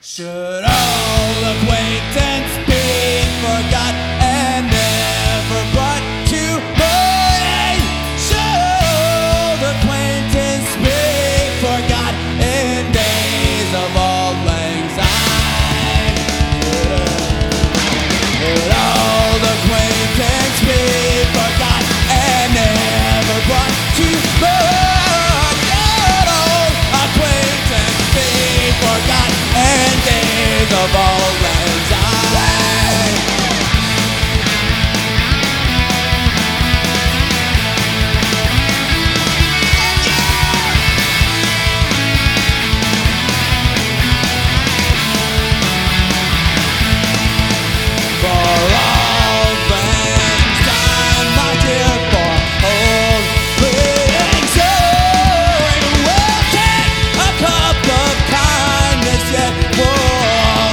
Should old acquaintance be forgot and never brought to mind? Should old acquaintance be forgot in days of auld lang syne? Should old acquaintance be forgot and never brought to mind? Should old acquaintance be forgot in days of auld lang syne? For auld lang syne, my dear, for auld lang syne, we'll take a cup of kindness, yet we'll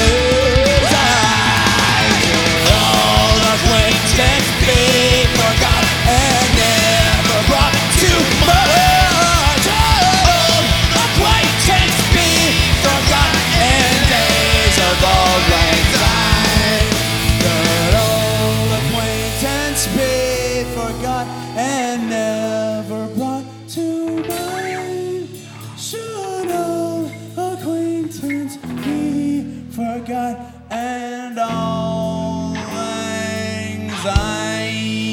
design. Should old acquaintance be forgot and never brought to mind? Should old acquaintance be forgot in days of auld lang syne? Should old acquaintance be forgot and never brought to mind? Should old acquaintance be forgot and auld lang syne?